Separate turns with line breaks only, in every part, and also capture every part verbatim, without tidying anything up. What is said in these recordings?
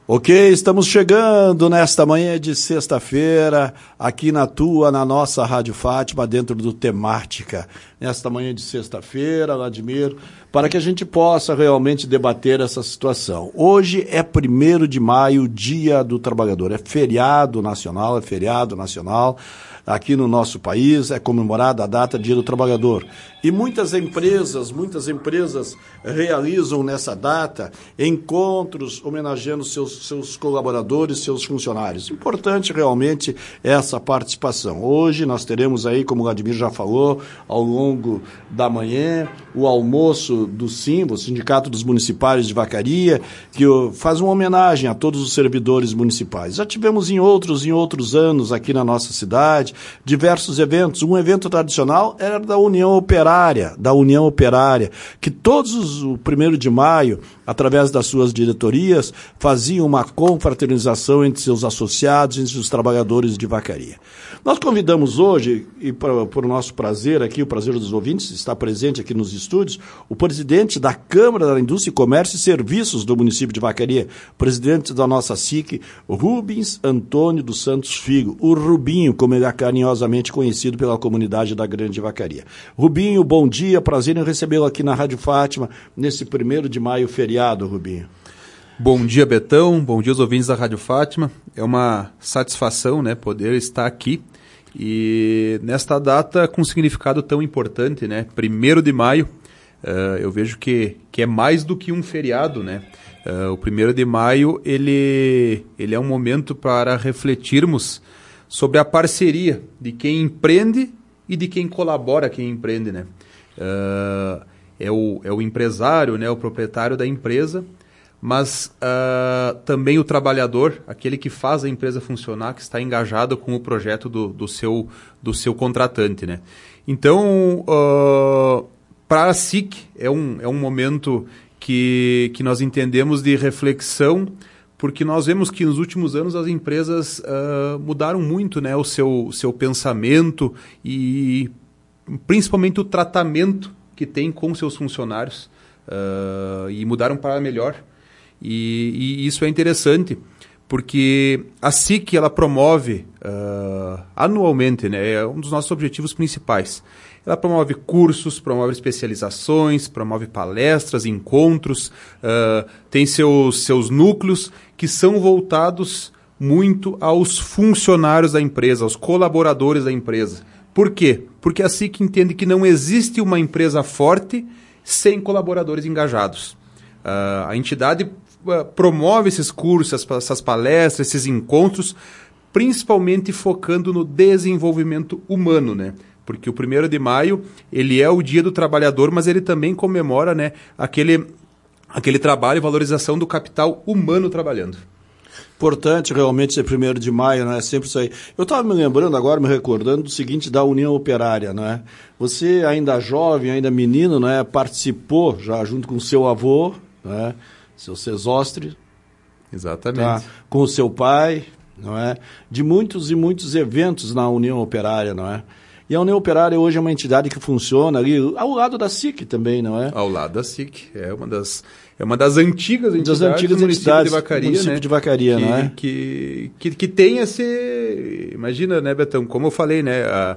Ok, estamos chegando nesta manhã de sexta-feira, aqui na tua, na nossa Rádio Fátima, dentro do Temática. Nesta manhã de sexta-feira, Vladimir, para que a gente possa realmente debater essa situação. Hoje é primeiro de maio, Dia do Trabalhador. É feriado nacional, é feriado nacional. Aqui no nosso país é comemorada a data Dia do Trabalhador. E muitas empresas, muitas empresas realizam nessa data encontros homenageando seus, seus colaboradores, seus funcionários. Importante realmente essa participação. Hoje nós teremos aí, como o Vladimir já falou, ao longo da manhã, o almoço do SIMBA, o Sindicato dos Municipários de Vacaria, que faz uma homenagem a todos os servidores municipais. Já tivemos em outros, em outros anos aqui na nossa cidade, diversos eventos. Um evento tradicional era da União Operária, da União Operária, que todos os, o primeiro de maio, através das suas diretorias, faziam uma confraternização entre seus associados, entre os trabalhadores de Vacaria. Nós convidamos hoje, e por nosso prazer aqui, o prazer dos ouvintes, está presente aqui nos estúdios, o presidente da Câmara da Indústria, Comércio e Serviços do município de Vacaria, presidente da nossa S I C, Rubens Antônio dos Santos Figo, o Rubinho, como ele é carinhosamente conhecido pela comunidade da Grande Vacaria. Rubinho, bom dia, prazer em recebê-lo aqui na Rádio Fátima, nesse primeiro de maio, feriado, Rubinho.
Bom dia, Betão, bom dia aos ouvintes da Rádio Fátima. É uma satisfação, né, poder estar aqui e nesta data com um significado tão importante, né, primeiro de maio, uh, eu vejo que, que é mais do que um feriado, né. Uh, o primeiro de maio, ele, ele é um momento para refletirmos sobre a parceria de quem empreende e de quem colabora quem empreende, né. Uh, é, o, é o empresário, né, o proprietário da empresa, mas uh, também o trabalhador, aquele que faz a empresa funcionar, que está engajado com o projeto do, do, seu, do seu contratante, né. Então, uh, para a S I C, é um, é um momento que, que nós entendemos de reflexão, porque nós vemos que nos últimos anos as empresas uh, mudaram muito, né, o seu, o seu pensamento e principalmente o tratamento que tem com seus funcionários uh, e mudaram para melhor. E, e isso é interessante, porque a S I C ela promove uh, anualmente, né, é um dos nossos objetivos principais. Ela promove cursos, promove especializações, promove palestras, encontros, uh, tem seus, seus núcleos que são voltados muito aos funcionários da empresa, aos colaboradores da empresa. Por quê? Porque a S I C entende que não existe uma empresa forte sem colaboradores engajados. Uh, a entidade uh, promove esses cursos, essas, essas palestras, esses encontros, principalmente focando no desenvolvimento humano, né? Porque o primeiro de maio, ele é o Dia do Trabalhador, mas ele também comemora, né, aquele, aquele trabalho e valorização do capital humano trabalhando.
Importante realmente ser primeiro de maio, não é sempre isso aí. Eu estava me lembrando agora, me recordando do seguinte, da União Operária, não é? Você ainda jovem, ainda menino, não é? Participou já junto com seu avô, não é? Seu Cesostre.
Exatamente.
Tá? Com o seu pai, não é? De muitos e muitos eventos na União Operária, não é? E a União Operária hoje é uma entidade que funciona ali ao lado da S I C também, não é?
Ao lado da S I C. É uma das, é uma das antigas entidades,
das antigas
do município
entidades
de Vacaria,
do município
né?
de Vacaria,
que,
não é?
Que, que, que tem esse... Imagina, né, Betão? Como eu falei, né? A,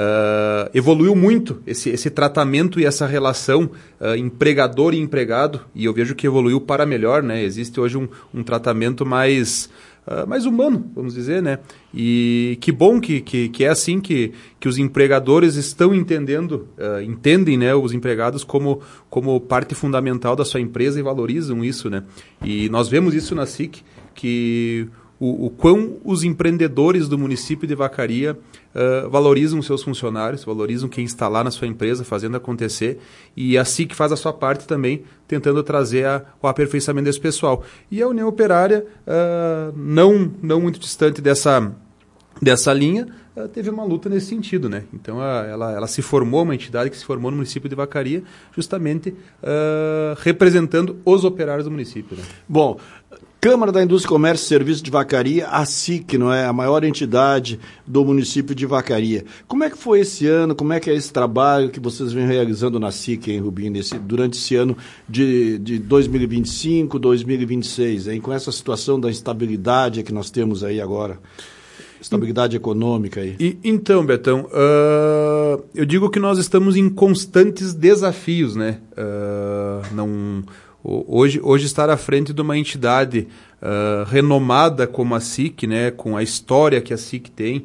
a, evoluiu muito esse, esse tratamento e essa relação a, empregador e empregado, e eu vejo que evoluiu para melhor, né? Existe hoje um, um tratamento mais... Uh, mais humano, vamos dizer, né? E que bom que, que, que é assim que, que os empregadores estão entendendo, uh, entendem, né, os empregados como, como parte fundamental da sua empresa e valorizam isso, né? E nós vemos isso na S I C, que o, o quão os empreendedores do município de Vacaria uh, valorizam seus funcionários, valorizam quem está lá na sua empresa fazendo acontecer, e a S I C faz a sua parte também, tentando trazer a, o aperfeiçoamento desse pessoal. E a União Operária, uh, não, não muito distante dessa, dessa linha, uh, teve uma luta nesse sentido, né? Então uh, ela, ela se formou, uma entidade que se formou no município de Vacaria, justamente uh, representando os operários do município, né?
Bom, Câmara da Indústria, Comércio e Serviços de Vacaria, a SIC, não é? A maior entidade do município de Vacaria. Como é que foi esse ano? Como é que é esse trabalho que vocês vêm realizando na SIC, hein, Rubinho, nesse, durante esse ano de, de dois mil e vinte e cinco, dois mil e vinte e seis, hein? Com essa situação da instabilidade que nós temos aí agora? Estabilidade econômica aí.
E, então, Betão, uh, eu digo que nós estamos em constantes desafios, né? Uh, não... Hoje, hoje estar à frente de uma entidade uh, renomada como a SIC, né, com a história que a SIC tem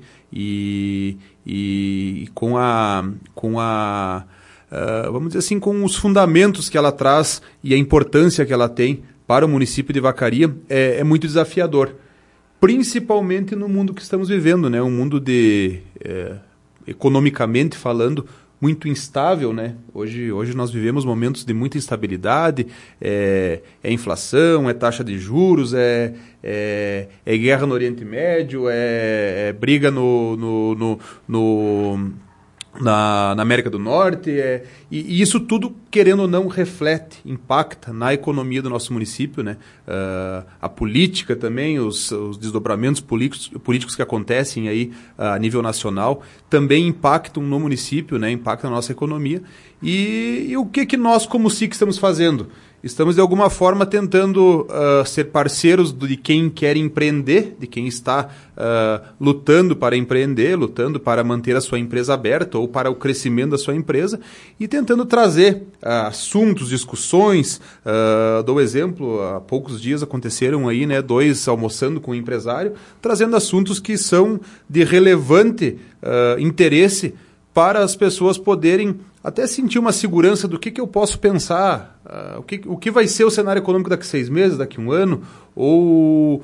e, e, e com a, com a uh, vamos dizer assim, com os fundamentos que ela traz e a importância que ela tem para o município de Vacaria, é, é muito desafiador. Principalmente no mundo que estamos vivendo, né, um mundo de, é, economicamente falando, muito instável, né? Hoje, hoje nós vivemos momentos de muita instabilidade, é, é inflação, é taxa de juros, é, é, é guerra no Oriente Médio, é, é briga no, no, no, no, na, na América do Norte, é, e, e isso tudo, querendo ou não, reflete, impacta na economia do nosso município, né? Uh, a política também, os, os desdobramentos políticos, políticos que acontecem aí uh, a nível nacional, também impactam no município, né? Impactam na nossa economia. E, e o que, que nós, como SIC, estamos fazendo? Estamos, de alguma forma, tentando uh, ser parceiros de quem quer empreender, de quem está uh, lutando para empreender, lutando para manter a sua empresa aberta ou para o crescimento da sua empresa e tentando trazer uh, assuntos, discussões. Uh, dou exemplo, há poucos dias aconteceram aí, né, dois almoçando com um empresário, trazendo assuntos que são de relevante uh, interesse para as pessoas poderem até sentir uma segurança do que, que eu posso pensar, uh, o, que, o que vai ser o cenário econômico daqui a seis meses, daqui a um ano, ou,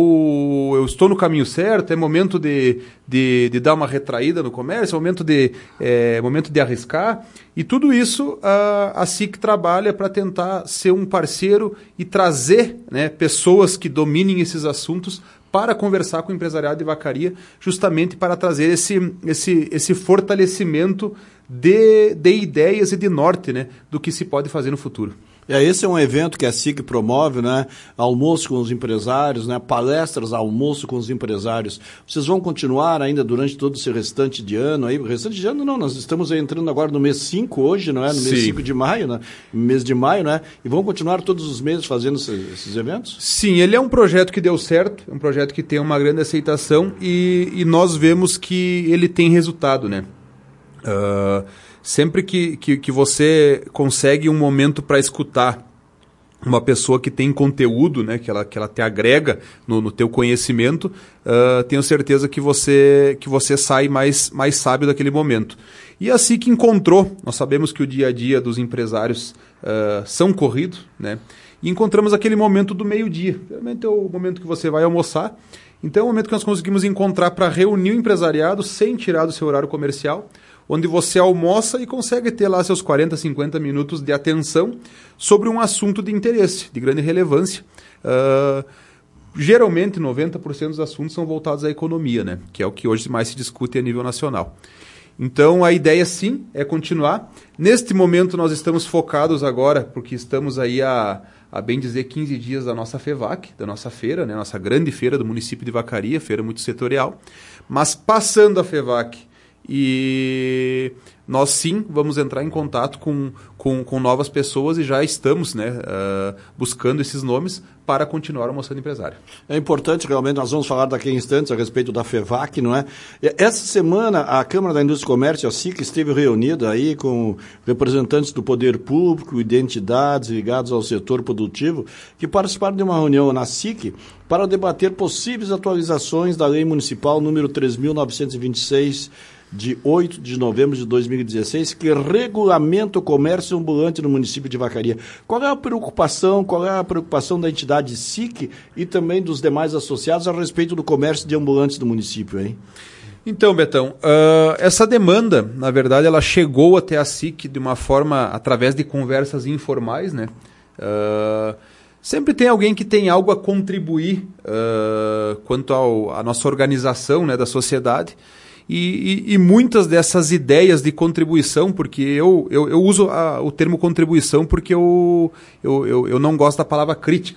ou eu estou no caminho certo, é momento de, de, de dar uma retraída no comércio, é momento de, é, momento de arriscar, e tudo isso uh, a SIC trabalha para tentar ser um parceiro e trazer, né, pessoas que dominem esses assuntos para conversar com o empresariado de Vacaria, justamente para trazer esse, esse, esse fortalecimento de, de ideias e de norte, né, do que se pode fazer no futuro.
É, esse é um evento que a SIC promove, né? Almoço com os empresários, né? Palestras, almoço com os empresários. Vocês vão continuar ainda durante todo esse restante de ano aí? Restante de ano não, nós estamos entrando agora no mês cinco hoje, não é? No mês
Sim.
cinco de maio, né? Mês de maio, né? E vão continuar todos os meses fazendo esses, esses eventos?
Sim, ele é um projeto que deu certo, é um projeto que tem uma grande aceitação e, e nós vemos que ele tem resultado, né? Uh, sempre que, que, que você consegue um momento para escutar uma pessoa que tem conteúdo, né, que ela, que ela te agrega no, no teu conhecimento, uh, tenho certeza que você, que você sai mais, mais sábio daquele momento. E assim que encontrou, nós sabemos que o dia a dia dos empresários uh, são corridos, né, e encontramos aquele momento do meio-dia. Realmente é o momento que você vai almoçar. Então é o momento que nós conseguimos encontrar para reunir o empresariado sem tirar do seu horário comercial, onde você almoça e consegue ter lá seus quarenta, cinquenta minutos de atenção sobre um assunto de interesse, de grande relevância. Uh, geralmente, noventa por cento dos assuntos são voltados à economia, né? Que é o que hoje mais se discute a nível nacional. Então, a ideia, sim, é continuar. Neste momento, nós estamos focados agora, porque estamos aí a, a bem dizer, quinze dias da nossa FEVAC, da nossa feira, né? Nossa grande feira do município de Vacaria, feira muito setorial. Mas, passando a FEVAC, e nós sim vamos entrar em contato com, com, com novas pessoas e já estamos, né, uh, buscando esses nomes para continuar almoçando empresário.
É importante, realmente, nós vamos falar daqui a instantes a respeito da FEVAC, não é? Essa semana a Câmara da Indústria e Comércio, a SIC, esteve reunida aí com representantes do poder público e de entidades ligadas ao setor produtivo que participaram de uma reunião na SIC para debater possíveis atualizações da Lei Municipal número três mil novecentos e vinte e seis, de oito de novembro de dois mil e dezesseis, que regulamenta o comércio ambulante no município de Vacaria. Qual é a preocupação, qual é a preocupação da entidade SIC e também dos demais associados a respeito do comércio de ambulantes do município, hein?
Então, Betão, uh, essa demanda, na verdade, ela chegou até a SIC de uma forma, através de conversas informais, né? Uh, sempre tem alguém que tem algo a contribuir uh, quanto à nossa organização, né, da sociedade. E, e, e muitas dessas ideias de contribuição, porque eu, eu, eu uso a, o termo contribuição porque eu, eu, eu, eu não gosto da palavra crítica, né?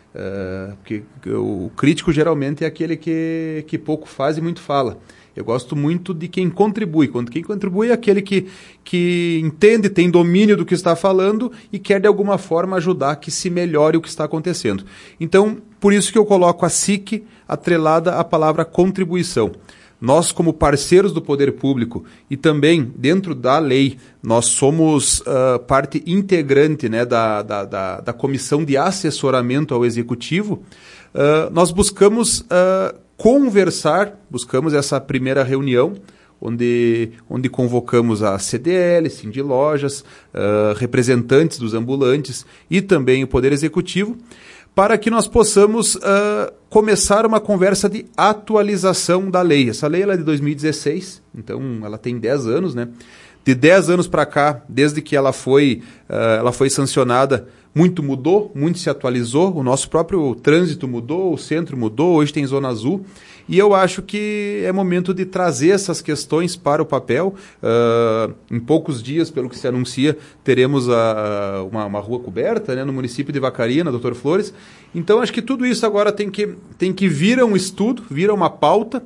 Uh, porque o crítico geralmente é aquele que, que pouco faz e muito fala. Eu gosto muito de quem contribui. Quando quem contribui é aquele que, que entende, tem domínio do que está falando e quer de alguma forma ajudar que se melhore o que está acontecendo. Então, por isso que eu coloco a S I C atrelada à palavra contribuição. Nós, como parceiros do poder público e também dentro da lei, nós somos uh, parte integrante, né, da, da, da, da comissão de assessoramento ao executivo. Uh, nós buscamos uh, conversar, buscamos essa primeira reunião, onde, onde convocamos a C D L, Sindilojas, uh, representantes dos ambulantes e também o Poder Executivo, para que nós possamos uh, começar uma conversa de atualização da lei. Essa lei ela é de dois mil e dezesseis, então ela tem dez anos, né? De dez anos para cá, desde que ela foi, uh, ela foi sancionada, muito mudou, muito se atualizou, o nosso próprio trânsito mudou, o centro mudou, hoje tem Zona Azul, e eu acho que é momento de trazer essas questões para o papel. Uh, em poucos dias, pelo que se anuncia, teremos a, uma, uma rua coberta, né, no município de Vacaria, na doutor Flores. Então, acho que tudo isso agora tem que, tem que vir a um estudo, vir a uma pauta.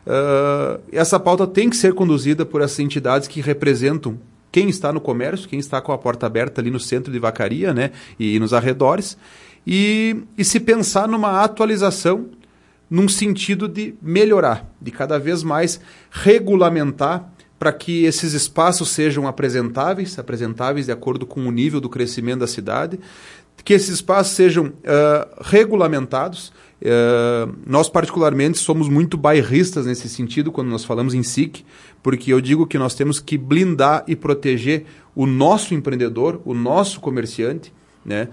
Uh, essa pauta tem que ser conduzida por essas entidades que representam quem está no comércio, quem está com a porta aberta ali no centro de Vacaria, né, e nos arredores, e, e se pensar numa atualização num sentido de melhorar, de cada vez mais regulamentar para que esses espaços sejam apresentáveis, apresentáveis de acordo com o nível do crescimento da cidade, que esses espaços sejam uh, regulamentados. Uh, nós, particularmente, somos muito bairristas nesse sentido quando nós falamos em S I C, porque eu digo que nós temos que blindar e proteger o nosso empreendedor, o nosso comerciante, né?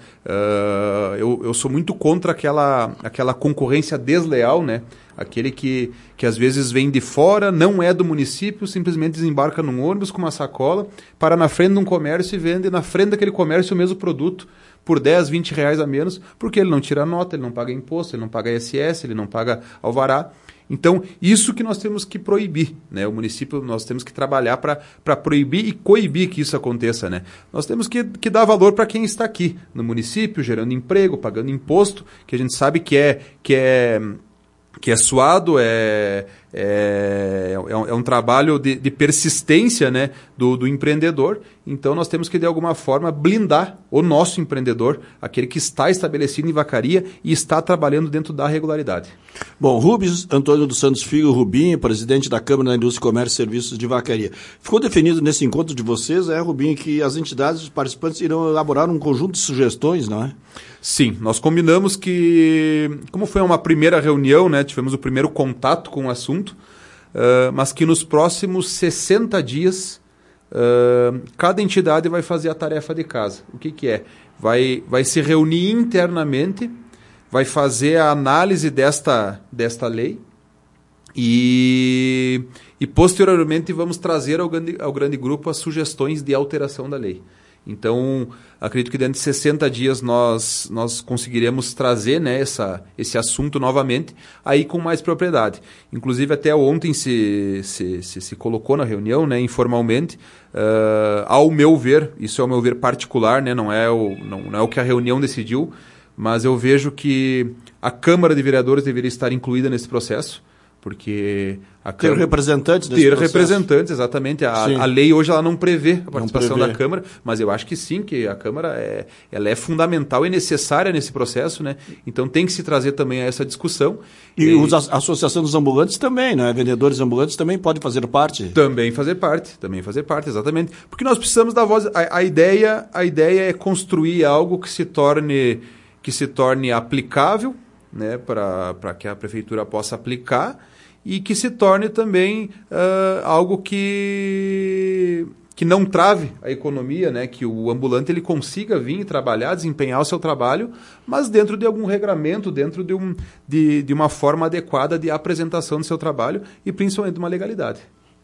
Uh, eu, eu sou muito contra aquela, aquela concorrência desleal, né? Aquele que, que às vezes vem de fora, não é do município, simplesmente desembarca num ônibus com uma sacola, para na frente de um comércio e vende na frente daquele comércio o mesmo produto por dez, vinte reais a menos, porque ele não tira nota, ele não paga imposto, ele não paga I S S, ele não paga alvará. Então, isso que nós temos que proibir, né? O município, nós temos que trabalhar para proibir e coibir que isso aconteça, né? Nós temos que, que dar valor para quem está aqui no município, gerando emprego, pagando imposto, que a gente sabe que é, que é, que é suado, é, é, é, um, é um trabalho de, de persistência, né, do, do empreendedor. Então, nós temos que, de alguma forma, blindar o nosso empreendedor, aquele que está estabelecido em Vacaria e está trabalhando dentro da regularidade.
Bom, Rubens Antônio dos Santos Filho, Rubinho, presidente da Câmara da Indústria, Comércio e Serviços de Vacaria. Ficou definido nesse encontro de vocês, é, Rubinho, que as entidades, os participantes irão elaborar um conjunto de sugestões, não é?
Sim, nós combinamos que, como foi uma primeira reunião, né, tivemos o primeiro contato com o assunto, uh, mas que nos próximos sessenta dias, uh, cada entidade vai fazer a tarefa de casa. O que, que é? Vai, vai se reunir internamente, vai fazer a análise desta, desta lei e, e posteriormente vamos trazer ao grande, ao grande grupo as sugestões de alteração da lei. Então, acredito que dentro de sessenta dias nós, nós conseguiremos trazer, né, essa, esse assunto novamente, aí com mais propriedade. Inclusive, até ontem se, se, se, se colocou na reunião, né, informalmente, uh, ao meu ver, isso é o meu ver particular, né, não, é o, não, não é o que a reunião decidiu, mas eu vejo que a Câmara de Vereadores deveria estar incluída nesse processo, porque a
ter Câmara, representantes nesse
ter
processo.
representantes, exatamente. A, a lei hoje ela não prevê a participação prevê. da Câmara, mas eu acho que sim, que a Câmara é, ela é fundamental e necessária nesse processo, né? Então tem que se trazer também a essa discussão.
E, e os, a Associação dos Ambulantes também, né? Vendedores ambulantes também podem fazer parte.
Também fazer parte, também fazer parte, exatamente. Porque nós precisamos da voz. A, a, ideia, a ideia é construir algo que se torne, que se torne aplicável, né? Para que a Prefeitura possa aplicar, e que se torne também uh, algo que, que não trave a economia, né? Que o ambulante ele consiga vir e trabalhar, desempenhar o seu trabalho, mas dentro de algum regramento, dentro de, um, de, de uma forma adequada de apresentação do seu trabalho e principalmente de uma legalidade.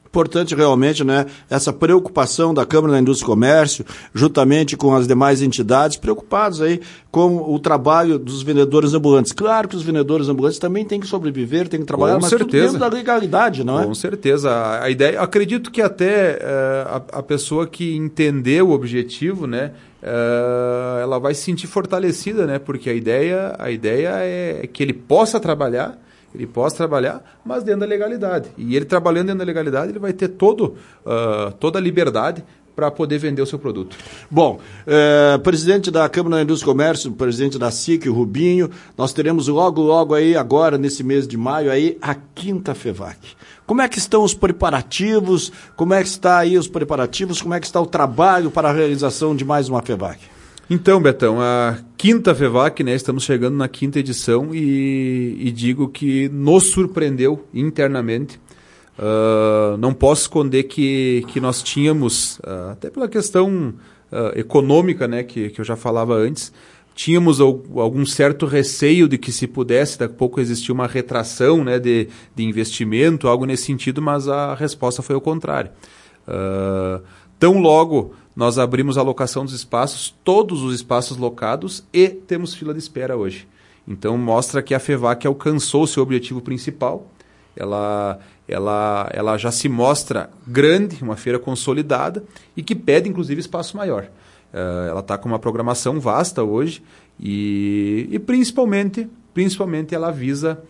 Importante realmente, né, essa preocupação da Câmara da Indústria e Comércio, juntamente com as demais entidades, preocupados aí com o trabalho dos vendedores ambulantes. Claro que os vendedores ambulantes também têm que sobreviver, têm que trabalhar, com mas certeza. Tudo dentro da legalidade, não é?
Com certeza. A ideia, acredito que até uh, a, a pessoa que entendeu o objetivo, né, uh, ela vai se sentir fortalecida, né, porque a ideia, a ideia é que ele possa trabalhar, ele possa trabalhar, mas dentro da legalidade. E ele trabalhando dentro da legalidade, ele vai ter todo, uh, toda a liberdade para poder vender o seu produto.
Bom, é, presidente da Câmara da Indústria e Comércio, presidente da S I C, o Rubinho, nós teremos logo, logo aí, agora, nesse mês de maio, aí, a quinta FEVAC. Como é que estão os preparativos? Como é que está aí os preparativos? Como é que está o trabalho para a realização de mais uma FEVAC?
Então, Betão, a quinta FEVAC, né, estamos chegando na quinta edição e, e digo que nos surpreendeu internamente. Uh, não posso esconder que, que nós tínhamos, uh, até pela questão uh, econômica, né, que, que eu já falava antes, tínhamos algum certo receio de que se pudesse, daqui a pouco existir uma retração, né, de, de investimento, algo nesse sentido, mas a resposta foi o contrário. Uh, tão logo nós abrimos a locação dos espaços, todos os espaços locados, e temos fila de espera hoje. Então mostra que a FEVAC alcançou o seu objetivo principal. Ela, ela, ela já se mostra grande, uma feira consolidada e que pede inclusive espaço maior. Uh, ela está com uma programação vasta hoje e, e principalmente, principalmente ela visa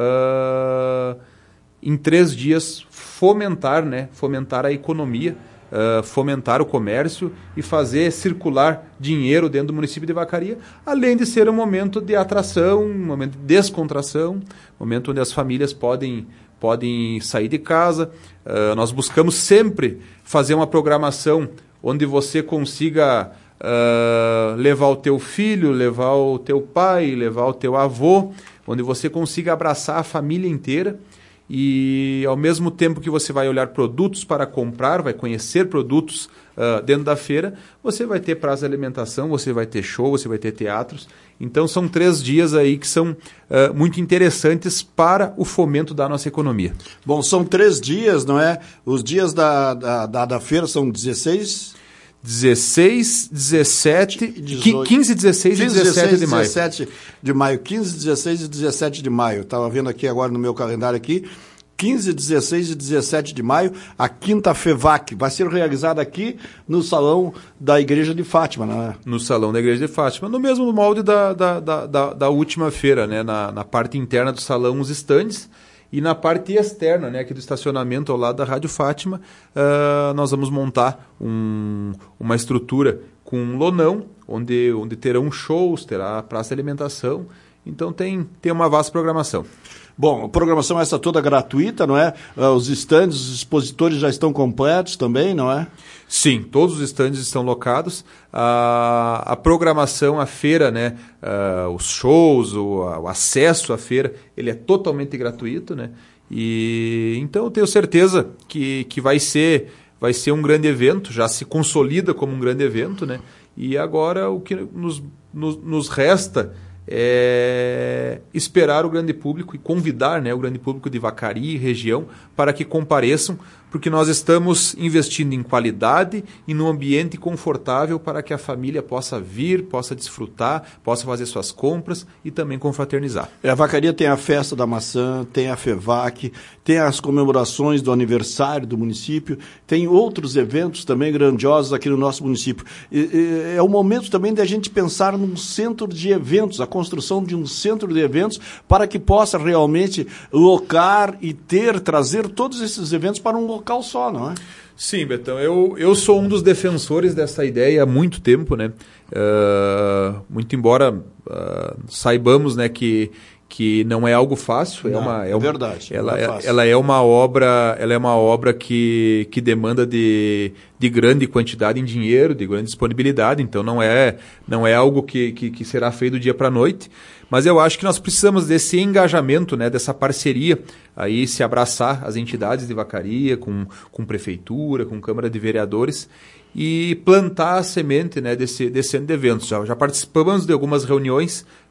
uh, em três dias fomentar, né, fomentar a economia, Uh, fomentar o comércio e fazer circular dinheiro dentro do município de Vacaria, além de ser um momento de atração, um momento de descontração, um momento onde as famílias podem, podem sair de casa. Uh, nós buscamos sempre fazer uma programação onde você consiga uh, levar o teu filho, levar o teu pai, levar o teu avô, onde você consiga abraçar a família inteira. E ao mesmo tempo que você vai olhar produtos para comprar, vai conhecer produtos uh, dentro da feira, você vai ter praça de alimentação, você vai ter show, você vai ter teatros. Então são três dias aí que são uh, muito interessantes para o fomento da nossa economia.
Bom, são três dias, não é? Os dias da, da, da, da feira são dezesseis...
dezesseis, dezessete, dezoito, quinze, dezesseis e dezessete de maio.
dezessete de maio, quinze, dezesseis e dezessete de maio. Estava vendo aqui agora no meu calendário aqui. quinze, dezesseis e dezessete de maio, a quinta FEVAC. Vai ser realizada aqui no Salão da Igreja de Fátima, não é?
No Salão da Igreja de Fátima, no mesmo molde da, da, da, da, da última feira, né? Na, na parte interna do salão, os estandes. E na parte externa, né, aqui do estacionamento ao lado da Rádio Fátima, uh, nós vamos montar um, uma estrutura com um lonão, onde, onde terão shows, terá praça de alimentação. Então tem, tem uma vasta programação.
Bom, a programação essa toda gratuita, não é? Os estandes, os expositores já estão completos também, não é?
Sim, todos os estandes estão locados. A, a programação, a feira, né? Uh, os shows, o, o acesso à feira, ele é totalmente gratuito, né? E então eu tenho certeza que, que vai ser, vai ser um grande evento, já se consolida como um grande evento, né? E agora o que nos, nos, nos resta é esperar o grande público e convidar, né, o grande público de Vacaria e região para que compareçam, porque nós estamos investindo em qualidade e num ambiente confortável para que a família possa vir, possa desfrutar, possa fazer suas compras e também confraternizar.
É, a Vacaria tem a festa da maçã, tem a FEVAC, tem as comemorações do aniversário do município, tem outros eventos também grandiosos aqui no nosso município. E, e, é o momento também de a gente pensar num centro de eventos, a construção de um centro de eventos para que possa realmente locar e ter, trazer todos esses eventos para um local só, não é?
Sim, Betão, eu, eu sou um dos defensores dessa ideia há muito tempo, né? Uh, muito embora uh, saibamos, né, que, que não é algo fácil,
não,
é uma é,
é verdade.
Ela
é,
é, ela é uma obra, ela é uma obra que, que demanda de, de grande quantidade em dinheiro, de grande disponibilidade, então não é não é algo que, que, que será feito do dia para a noite. Mas eu acho que nós precisamos desse engajamento, né, dessa parceria, aí se abraçar as entidades de Vacaria, com, com prefeitura, com Câmara de Vereadores, e plantar a semente, né, desse, desse ano de eventos. Já, já participamos de algumas reuniões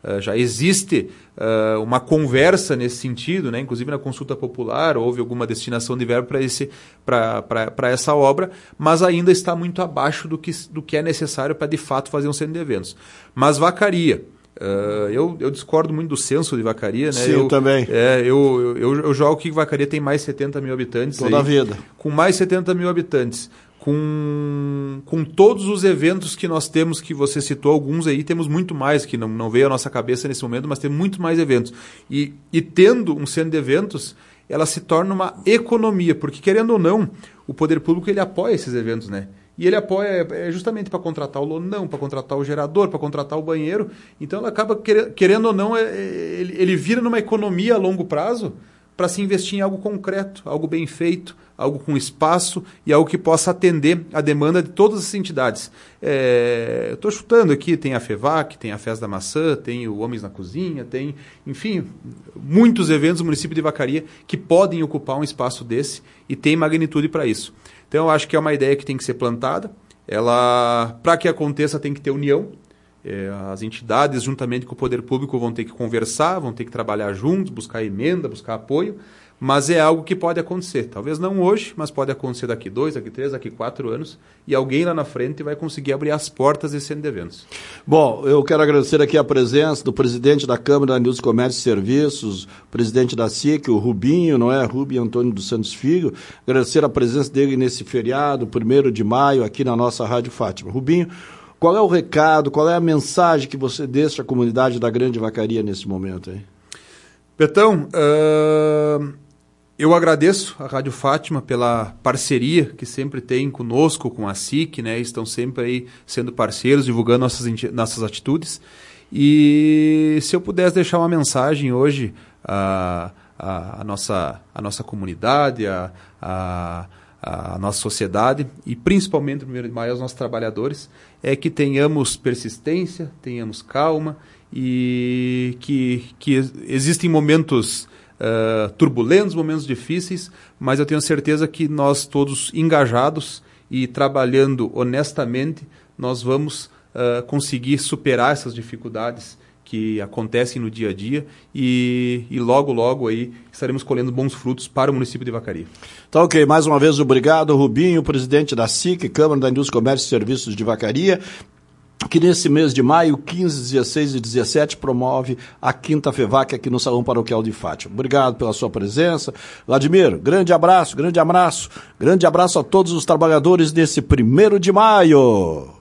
Uh, já existe uh, uma conversa nesse sentido, né? Inclusive na consulta popular houve alguma destinação de verba para essa obra, mas ainda está muito abaixo do que, do que é necessário para de fato fazer um centro de eventos. Mas Vacaria, uh, eu, eu discordo muito do censo de Vacaria, né?
Sim,
eu,
eu também.
É, eu, eu, eu jogo que Vacaria tem mais de setenta mil habitantes.
Toda
aí,
a vida.
Com mais de setenta mil habitantes. Com, com todos os eventos que nós temos, que você citou alguns aí, temos muito mais, que não, não veio à nossa cabeça nesse momento, mas tem muito mais eventos. E, e tendo um centro de eventos, ela se torna uma economia, porque querendo ou não, o poder público ele apoia esses eventos, né? E ele apoia é, justamente para contratar o lonão, para contratar o gerador, para contratar o banheiro. Então ela acaba, querendo, querendo ou não, é, ele, ele vira numa economia a longo prazo para se investir em algo concreto, algo bem feito, algo com espaço e algo que possa atender a demanda de todas as entidades. É, eu estou chutando aqui, tem a FEVAC, tem a Festa da Maçã, tem o Homens na Cozinha, tem, enfim, muitos eventos no município de Vacaria que podem ocupar um espaço desse e tem magnitude para isso. Então eu acho que é uma ideia que tem que ser plantada. Ela, para que aconteça, tem que ter união. É, as entidades, juntamente com o poder público, vão ter que conversar, vão ter que trabalhar juntos, buscar emenda, buscar apoio, mas é algo que pode acontecer. Talvez não hoje, mas pode acontecer daqui dois, daqui três, daqui quatro anos, e alguém lá na frente vai conseguir abrir as portas desse centro de eventos.
Bom, eu quero agradecer aqui a presença do presidente da Câmara da Indústria, Comércio e Serviços, presidente da S I C, o Rubinho, não é? Rubinho Antônio dos Santos Filho. Agradecer a presença dele nesse feriado, primeiro de maio, aqui na nossa Rádio Fátima. Rubinho, qual é o recado, qual é a mensagem que você deixa à comunidade da Grande Vacaria nesse momento aí?
Betão, uh, eu agradeço a Rádio Fátima pela parceria que sempre tem conosco, com a S I C, né? Estão sempre aí sendo parceiros, divulgando nossas, nossas atitudes. E se eu pudesse deixar uma mensagem hoje à, à, à, nossa, à nossa comunidade, à, à, à nossa sociedade e principalmente, no primeiro de maio, aos nossos trabalhadores, é que tenhamos persistência, tenhamos calma e que, que existem momentos uh, turbulentos, momentos difíceis, mas eu tenho certeza que nós todos engajados e trabalhando honestamente, nós vamos uh, conseguir superar essas dificuldades que acontecem no dia a dia e, e logo, logo aí estaremos colhendo bons frutos para o município de Vacaria.
Tá ok, mais uma vez obrigado, Rubinho, presidente da S I C, Câmara da Indústria, Comércio e Serviços de Vacaria, que nesse mês de maio, quinze, dezesseis e dezessete, promove a Quinta FEVAC aqui no Salão Paroquial de Fátima. Obrigado pela sua presença. Vladimir, grande abraço, grande abraço, grande abraço a todos os trabalhadores desse primeiro de maio.